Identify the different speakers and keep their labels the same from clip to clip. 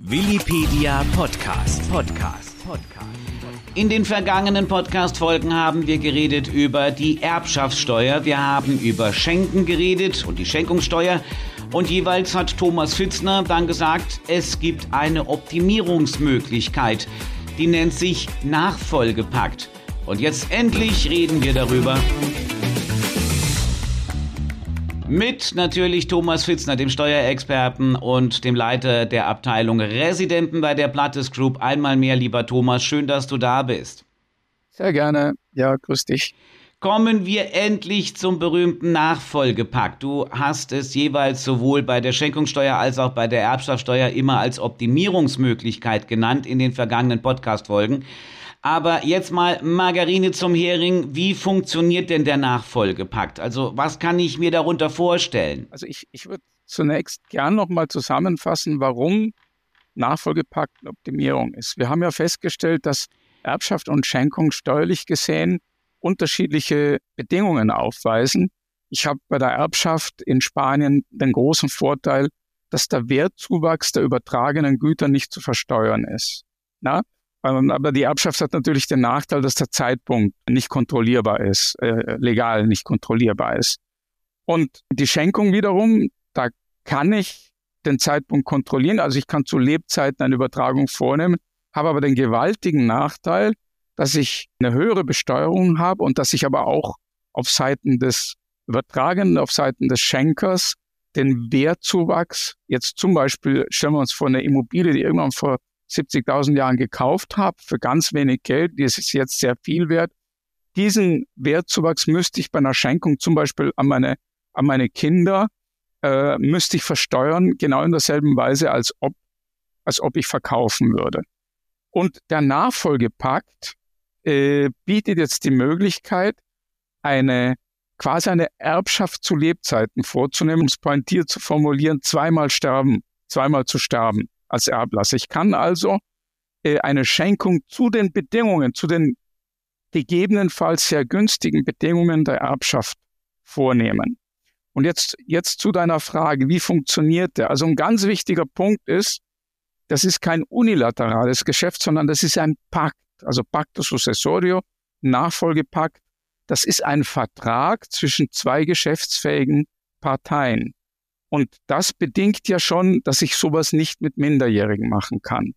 Speaker 1: Willipedia Podcast. In den vergangenen Podcast-Folgen haben wir geredet über die Erbschaftssteuer. Wir haben über Schenken geredet und die Schenkungssteuer. Und jeweils hat Thomas Fitzner dann gesagt, es gibt eine Optimierungsmöglichkeit. Die nennt sich Nachfolgepakt. Und jetzt endlich reden wir darüber. Mit natürlich Thomas Fitzner, dem Steuerexperten und dem Leiter der Abteilung Residenten bei der Blattes Group. Einmal mehr, lieber Thomas, schön, dass du da bist.
Speaker 2: Sehr gerne. Ja, grüß dich.
Speaker 1: Kommen wir endlich zum berühmten Nachfolgepakt. Du hast es jeweils sowohl bei der Schenkungssteuer als auch bei der Erbschaftssteuer immer als Optimierungsmöglichkeit genannt in den vergangenen Podcast-Folgen. Aber jetzt mal Margarine zum Hering. Wie funktioniert denn der Nachfolgepakt? Also was kann ich mir darunter vorstellen?
Speaker 2: Also ich würde zunächst gern nochmal zusammenfassen, warum Nachfolgepakt eine Optimierung ist. Wir haben ja festgestellt, dass Erbschaft und Schenkung steuerlich gesehen unterschiedliche Bedingungen aufweisen. Ich habe bei der Erbschaft in Spanien den großen Vorteil, dass der Wertzuwachs der übertragenen Güter nicht zu versteuern ist. Na? Aber die Erbschaft hat natürlich den Nachteil, dass der Zeitpunkt nicht kontrollierbar ist, legal nicht kontrollierbar ist. Und die Schenkung wiederum, da kann ich den Zeitpunkt kontrollieren, also ich kann zu Lebzeiten eine Übertragung vornehmen, habe aber den gewaltigen Nachteil, dass ich eine höhere Besteuerung habe und dass ich aber auch auf Seiten des Übertragenden, auf Seiten des Schenkers den Wertzuwachs, jetzt zum Beispiel stellen wir uns vor eine Immobilie, die irgendwann vor 70.000 Jahren gekauft habe, für ganz wenig Geld, die ist jetzt sehr viel wert. Diesen Wertzuwachs müsste ich bei einer Schenkung zum Beispiel an meine Kinder, müsste ich versteuern, genau in derselben Weise, als ob ich verkaufen würde. Und der Nachfolgepakt bietet jetzt die Möglichkeit, quasi eine Erbschaft zu Lebzeiten vorzunehmen, um es pointiert zu formulieren, zweimal zu sterben als Erblasser. Ich kann also eine Schenkung zu den Bedingungen, zu den gegebenenfalls sehr günstigen Bedingungen der Erbschaft vornehmen. Und jetzt zu deiner Frage, wie funktioniert der? Also ein ganz wichtiger Punkt ist, das ist kein unilaterales Geschäft, sondern das ist ein Pakt, also Pacta Successorio, Nachfolgepakt. Das ist ein Vertrag zwischen zwei geschäftsfähigen Parteien. Und das bedingt ja schon, dass ich sowas nicht mit Minderjährigen machen kann.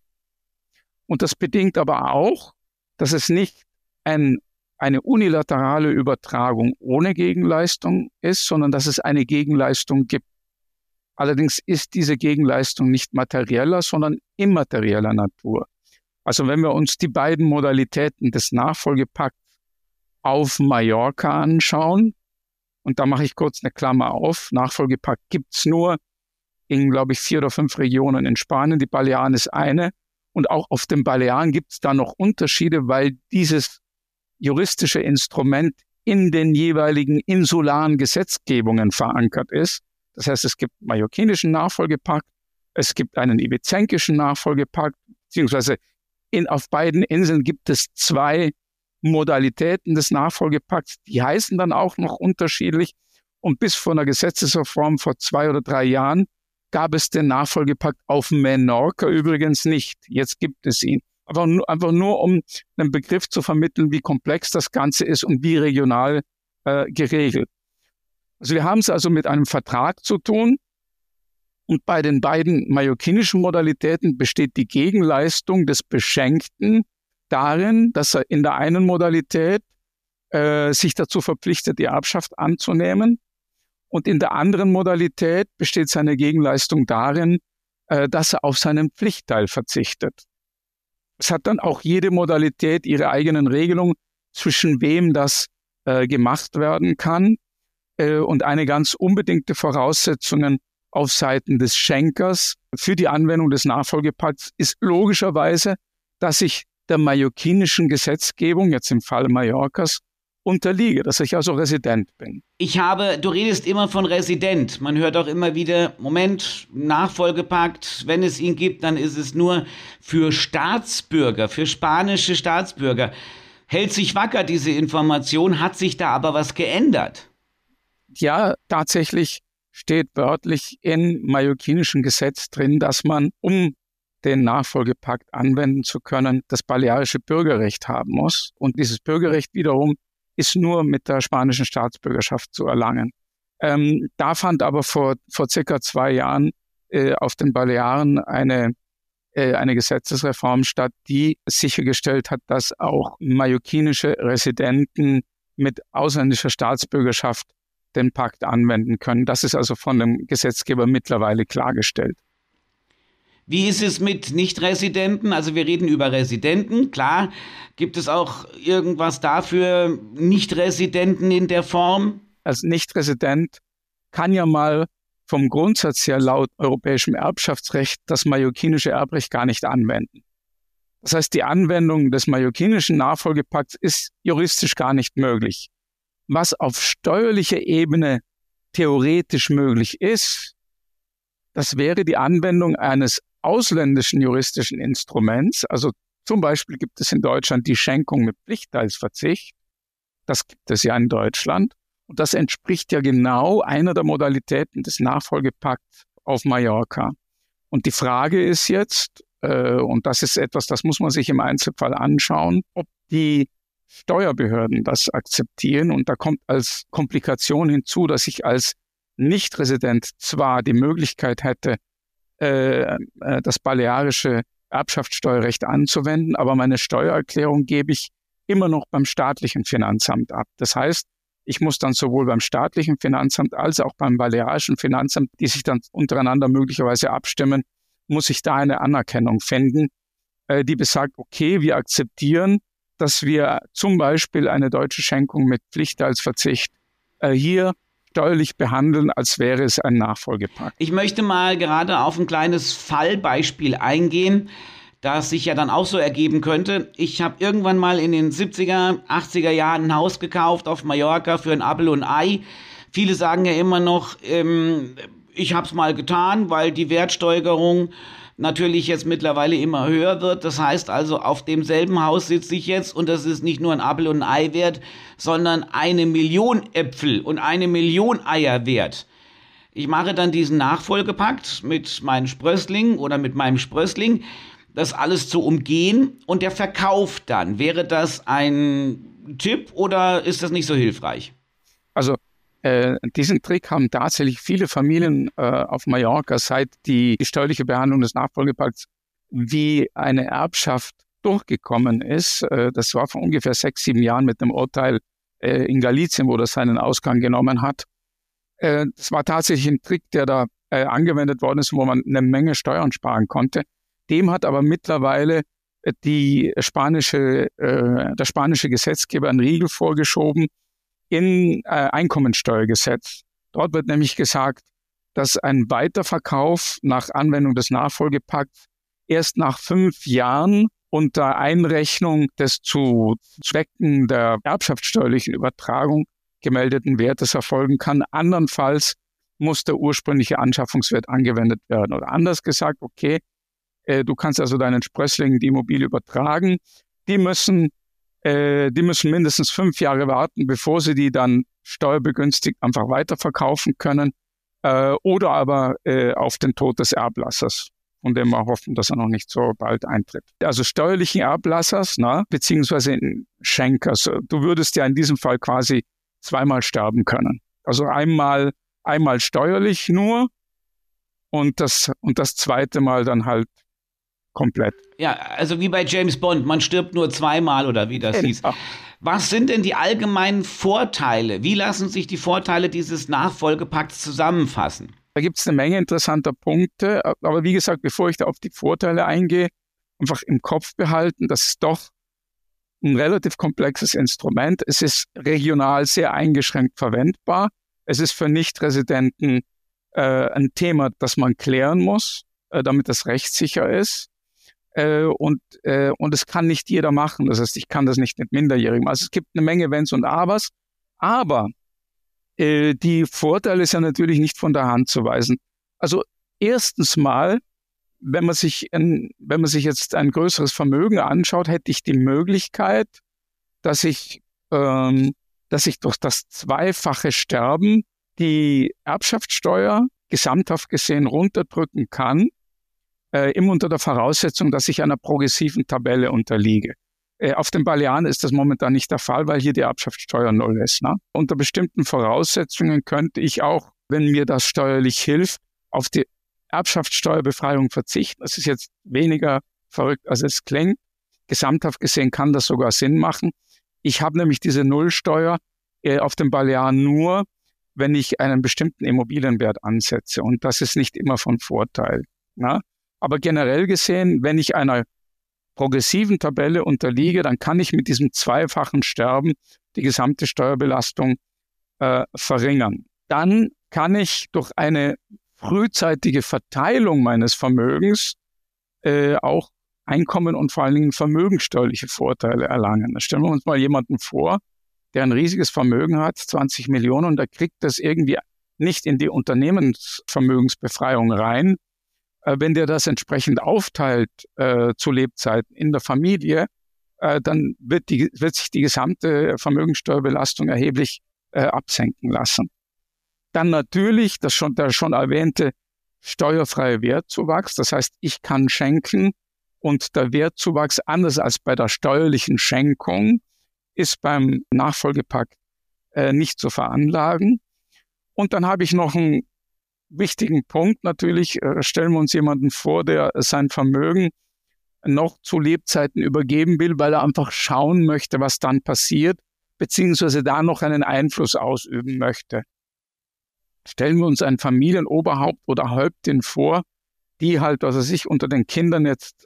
Speaker 2: Und das bedingt aber auch, dass es nicht eine unilaterale Übertragung ohne Gegenleistung ist, sondern dass es eine Gegenleistung gibt. Allerdings ist diese Gegenleistung nicht materieller, sondern immaterieller Natur. Also wenn wir uns die beiden Modalitäten des Nachfolgepakts auf Mallorca anschauen, und da mache ich kurz eine Klammer auf. Nachfolgepakt gibt's nur in, glaube ich, 4 oder 5 Regionen in Spanien. Die Balearen ist eine. Und auch auf den Balearen gibt's da noch Unterschiede, weil dieses juristische Instrument in den jeweiligen insularen Gesetzgebungen verankert ist. Das heißt, es gibt einen mallorquinischen Nachfolgepakt, es gibt einen ibizenkischen Nachfolgepakt, beziehungsweise auf beiden Inseln gibt es 2 Modalitäten des Nachfolgepakts, die heißen dann auch noch unterschiedlich. Und bis vor einer Gesetzesreform vor 2 oder 3 Jahren gab es den Nachfolgepakt auf Menorca übrigens nicht. Jetzt gibt es ihn. Aber einfach nur, um einen Begriff zu vermitteln, wie komplex das Ganze ist und wie regional geregelt. Also wir haben es also mit einem Vertrag zu tun. Und bei den beiden mallorquinischen Modalitäten besteht die Gegenleistung des Beschenkten darin, dass er in der einen Modalität sich dazu verpflichtet, die Erbschaft anzunehmen. Und in der anderen Modalität besteht seine Gegenleistung darin, dass er auf seinen Pflichtteil verzichtet. Es hat dann auch jede Modalität ihre eigenen Regelungen, zwischen wem das gemacht werden kann. Und eine ganz unbedingte Voraussetzung auf Seiten des Schenkers für die Anwendung des Nachfolgepakts ist logischerweise, dass ich der mallorquinischen Gesetzgebung, jetzt im Fall Mallorcas, unterliege, dass ich also Resident bin.
Speaker 1: Du redest immer von Resident. Man hört auch immer wieder, Moment, Nachfolgepakt, wenn es ihn gibt, dann ist es nur für Staatsbürger, für spanische Staatsbürger. Hält sich wacker, diese Information, hat sich da aber was geändert?
Speaker 2: Ja, tatsächlich steht wörtlich im mallorquinischen Gesetz drin, dass man, um den Nachfolgepakt anwenden zu können, das balearische Bürgerrecht haben muss. Und dieses Bürgerrecht wiederum ist nur mit der spanischen Staatsbürgerschaft zu erlangen. Da fand aber vor circa 2 Jahren auf den Balearen eine Gesetzesreform statt, die sichergestellt hat, dass auch mallorquinische Residenten mit ausländischer Staatsbürgerschaft den Pakt anwenden können. Das ist also von dem Gesetzgeber mittlerweile klargestellt.
Speaker 1: Wie ist es mit Nicht-Residenten? Also wir reden über Residenten, klar. Gibt es auch irgendwas dafür, Nicht-Residenten in der Form?
Speaker 2: Als Nicht-Resident kann ja mal vom Grundsatz her laut europäischem Erbschaftsrecht das mallorquinische Erbrecht gar nicht anwenden. Das heißt, die Anwendung des mallorquinischen Nachfolgepakts ist juristisch gar nicht möglich. Was auf steuerlicher Ebene theoretisch möglich ist, das wäre die Anwendung eines ausländischen juristischen Instruments. Also zum Beispiel gibt es in Deutschland die Schenkung mit Pflichtteilsverzicht. Das gibt es ja in Deutschland. Und das entspricht ja genau einer der Modalitäten des Nachfolgepakts auf Mallorca. Und die Frage ist jetzt, und das ist etwas, das muss man sich im Einzelfall anschauen, ob die Steuerbehörden das akzeptieren. Und da kommt als Komplikation hinzu, dass ich als Nicht-Resident zwar die Möglichkeit hätte, das balearische Erbschaftssteuerrecht anzuwenden, aber meine Steuererklärung gebe ich immer noch beim staatlichen Finanzamt ab. Das heißt, ich muss dann sowohl beim staatlichen Finanzamt als auch beim balearischen Finanzamt, die sich dann untereinander möglicherweise abstimmen, muss ich da eine Anerkennung finden, die besagt, okay, wir akzeptieren, dass wir zum Beispiel eine deutsche Schenkung mit Pflichtteilsverzicht hier steuerlich behandeln, als wäre es ein Nachfolgepakt.
Speaker 1: Ich möchte mal gerade auf ein kleines Fallbeispiel eingehen, das sich ja dann auch so ergeben könnte. Ich habe irgendwann mal in den 70er, 80er Jahren ein Haus gekauft auf Mallorca für ein Apfel und ein Ei. Viele sagen ja immer noch, ich habe es mal getan, weil die Wertsteigerung natürlich jetzt mittlerweile immer höher wird. Das heißt also, auf demselben Haus sitze ich jetzt und das ist nicht nur ein Apfel und ein Ei wert, sondern 1 Million Äpfel und 1 Million Eier wert. Ich mache dann diesen Nachfolgepakt mit meinen Sprösslingen oder mit meinem Sprössling, das alles zu umgehen und der verkauft dann. Wäre das ein Tipp oder ist das nicht so hilfreich?
Speaker 2: Also diesen Trick haben tatsächlich viele Familien auf Mallorca, seit die steuerliche Behandlung des Nachfolgepakts wie eine Erbschaft durchgekommen ist. Das war vor ungefähr 6, 7 Jahren mit dem Urteil in Galicien, wo das seinen Ausgang genommen hat. Das war tatsächlich ein Trick, der da angewendet worden ist, wo man eine Menge Steuern sparen konnte. Dem hat aber mittlerweile der spanische Gesetzgeber einen Riegel vorgeschoben in Einkommensteuergesetz. Dort wird nämlich gesagt, dass ein Weiterverkauf nach Anwendung des Nachfolgepakts erst nach 5 Jahren unter Einrechnung des zu Zwecken der erbschaftssteuerlichen Übertragung gemeldeten Wertes erfolgen kann. Andernfalls muss der ursprüngliche Anschaffungswert angewendet werden. Oder anders gesagt, okay, du kannst also deinen Sprösslingen die Immobilie übertragen. Die müssen mindestens 5 Jahre warten, bevor sie die dann steuerbegünstigt einfach weiterverkaufen können, oder aber auf den Tod des Erblassers, von dem wir hoffen, dass er noch nicht so bald eintritt. Also steuerlichen Erblassers, beziehungsweise Schenkers. Du würdest ja in diesem Fall quasi 2-mal sterben können. Also einmal steuerlich nur und das zweite Mal dann halt komplett.
Speaker 1: Ja, also wie bei James Bond, man stirbt nur 2-mal oder wie das hieß. Was sind denn die allgemeinen Vorteile? Wie lassen sich die Vorteile dieses Nachfolgepakts zusammenfassen?
Speaker 2: Da gibt es eine Menge interessanter Punkte, aber wie gesagt, bevor ich da auf die Vorteile eingehe, einfach im Kopf behalten, das ist doch ein relativ komplexes Instrument. Es ist regional sehr eingeschränkt verwendbar. Es ist für Nicht-Residenten ein Thema, das man klären muss, damit das rechtssicher ist. Und es kann nicht jeder machen. Das heißt, ich kann das nicht mit Minderjährigen. Also es gibt eine Menge Wenns und Abers. Aber die Vorteile ist ja natürlich nicht von der Hand zu weisen. Also erstens mal, wenn man sich jetzt ein größeres Vermögen anschaut, hätte ich die Möglichkeit, dass ich durch das zweifache Sterben die Erbschaftssteuer gesamthaft gesehen runterdrücken kann. immer unter der Voraussetzung, dass ich einer progressiven Tabelle unterliege. Auf den Balearen ist das momentan nicht der Fall, weil hier die Erbschaftssteuer 0 ist. Ne? Unter bestimmten Voraussetzungen könnte ich auch, wenn mir das steuerlich hilft, auf die Erbschaftssteuerbefreiung verzichten. Das ist jetzt weniger verrückt, als es klingt. Gesamthaft gesehen kann das sogar Sinn machen. Ich habe nämlich diese Nullsteuer auf den Balearen nur, wenn ich einen bestimmten Immobilienwert ansetze. Und das ist nicht immer von Vorteil. Ne? Aber generell gesehen, wenn ich einer progressiven Tabelle unterliege, dann kann ich mit diesem zweifachen Sterben die gesamte Steuerbelastung verringern. Dann kann ich durch eine frühzeitige Verteilung meines Vermögens auch Einkommen und vor allen Dingen vermögenssteuerliche Vorteile erlangen. Da stellen wir uns mal jemanden vor, der ein riesiges Vermögen hat, 20 Millionen, und der kriegt das irgendwie nicht in die Unternehmensvermögensbefreiung rein. Wenn der das entsprechend aufteilt zu Lebzeiten in der Familie, dann wird sich die gesamte Vermögenssteuerbelastung erheblich absenken lassen. Dann natürlich der schon erwähnte steuerfreie Wertzuwachs. Das heißt, ich kann schenken und der Wertzuwachs, anders als bei der steuerlichen Schenkung, ist beim Nachfolgepakt nicht zu veranlagen. Und dann habe ich noch einen wichtigen Punkt natürlich. Stellen wir uns jemanden vor, der sein Vermögen noch zu Lebzeiten übergeben will, weil er einfach schauen möchte, was dann passiert, beziehungsweise da noch einen Einfluss ausüben möchte. Stellen wir uns ein Familienoberhaupt oder Häuptin vor, die halt, unter den Kindern jetzt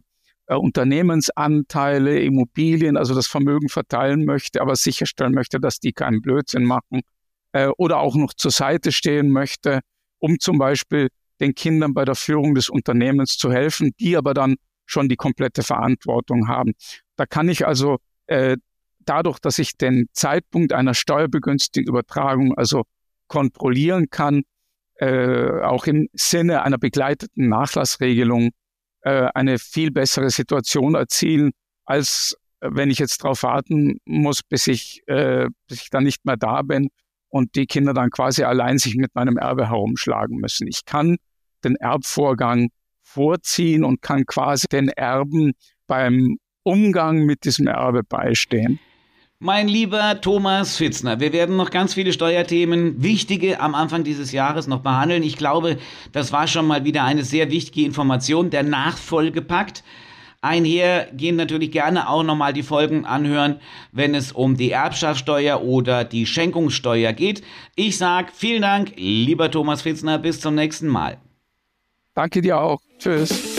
Speaker 2: Unternehmensanteile, Immobilien, also das Vermögen verteilen möchte, aber sicherstellen möchte, dass die keinen Blödsinn machen, oder auch noch zur Seite stehen möchte, um zum Beispiel den Kindern bei der Führung des Unternehmens zu helfen, die aber dann schon die komplette Verantwortung haben. Da kann ich also dadurch, dass ich den Zeitpunkt einer steuerbegünstigten Übertragung also kontrollieren kann, auch im Sinne einer begleiteten Nachlassregelung eine viel bessere Situation erzielen, als wenn ich jetzt darauf warten muss, bis ich dann nicht mehr da bin und die Kinder dann quasi allein sich mit meinem Erbe herumschlagen müssen. Ich kann den Erbvorgang vorziehen und kann quasi den Erben beim Umgang mit diesem Erbe beistehen.
Speaker 1: Mein lieber Thomas Pfitzner, wir werden noch ganz viele Steuerthemen, wichtige, am Anfang dieses Jahres noch behandeln. Ich glaube, das war schon mal wieder eine sehr wichtige Information, der Nachfolgepakt. Einher gehen natürlich gerne auch nochmal die Folgen anhören, wenn es um die Erbschaftssteuer oder die Schenkungssteuer geht. Ich sage vielen Dank, lieber Thomas Pfitzner, bis zum nächsten Mal.
Speaker 2: Danke dir auch. Tschüss.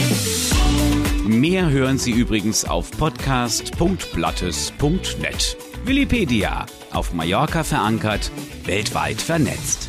Speaker 1: Mehr hören Sie übrigens auf podcast.blattes.net. Willipedia, auf Mallorca verankert, weltweit vernetzt.